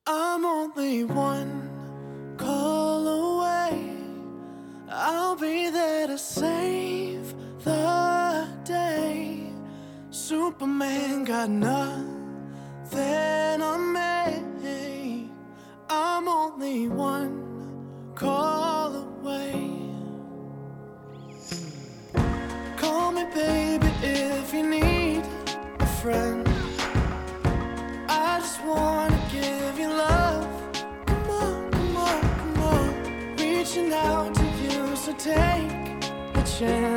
I'm only one call away. I'll be there to save the day. Superman got nothing on me. I'm only one call away. Call me baby if you need a friend. I just wanna give you love. Come on, come on, come on. Reaching out to you, so take a chance.